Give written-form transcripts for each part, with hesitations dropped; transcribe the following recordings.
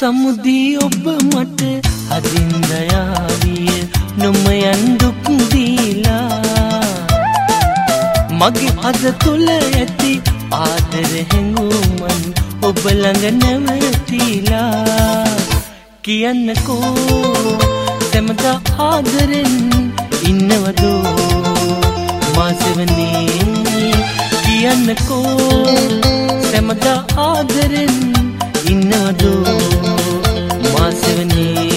සමුදී ඔබ මට හදින් දයාවිය නොමයන් දුක් දීලා මගේ අද තුල ඇති ආදර හැඟුමන් ඔබ ළඟ නැවතිලා කියන්නකෝ සැමදා ආදරෙන් ඉන්නවදෝ මාසෙවනේ කියන්නකෝ සැමදා ආදරෙන් ඉන්නවදෝ මාසෙවනේ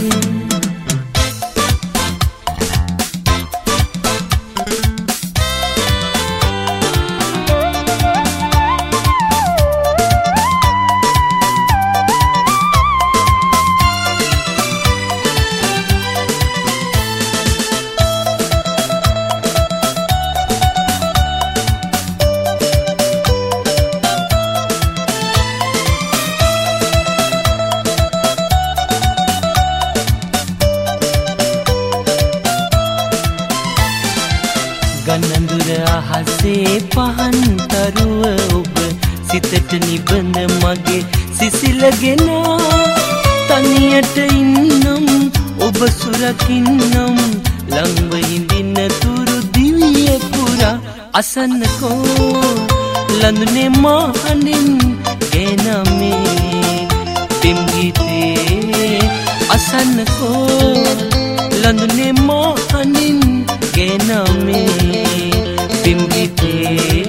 ගන්නඳුර අහසේ පහන් තරුව ඔබ සිතට නිබඳ මගේ සිසිලගෙන තනියට ඉන්නම් ඔබ සුරකින්නම් ළඟව හිඳින්න තුරු දිවිය පුරා අසන්නකෝ ලඳුනේ මහනින් ගෙනමේ පිම් ගීතේ අසන්නකෝ ලඳුනේ මහනින් ගෙනමේ පිම් ගීතේ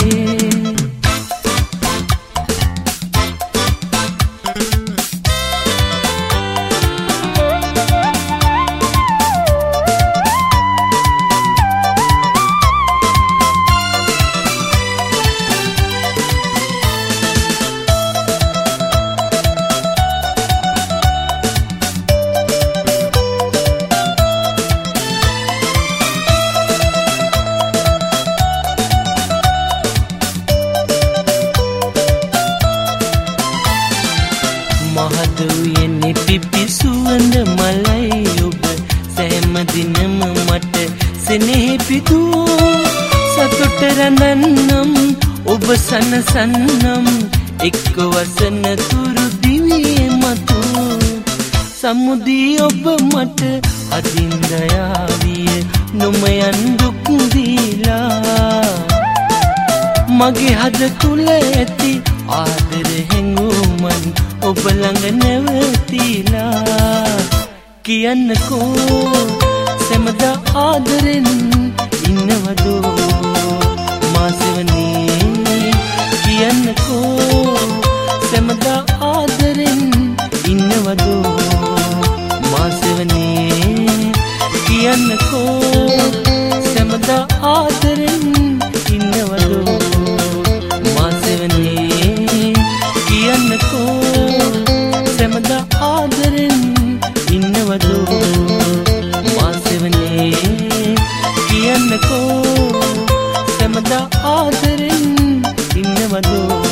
මහදුයනේ පිපි සුවඳ මලයි ඔබ සෑම දිනම මට සෙනෙහ පිදුවෝ සතුට රඳන්නම් ඔබ සනසන්නම් එක්ක වසන තුරු දිවියේ මතු සමුදී ඔබ මට අදින් දයාවිය නොමයන් දුක් දීලා මගේ හද තුල ඇති ආදර හැඟුමන් ඔබ ළඟ නැවතිලා කියන්නකෝ සැමදා ආදරෙන් ඉන්නවදෝ මාසෙවනේ කියන්නකෝ සැමදා ආදරෙන් ඉන්නවදෝ මාසෙවනේ කියන්නකෝ සැමදා ආදරෙන් ඉන්නවදෝ මාසෙවනේ කියන්නකෝ සැමදා ආදරෙන් ඉන්නවදෝ මාසෙවනේ කියන්නකෝ සැමදා ආදරෙන් ඉන්නවදෝ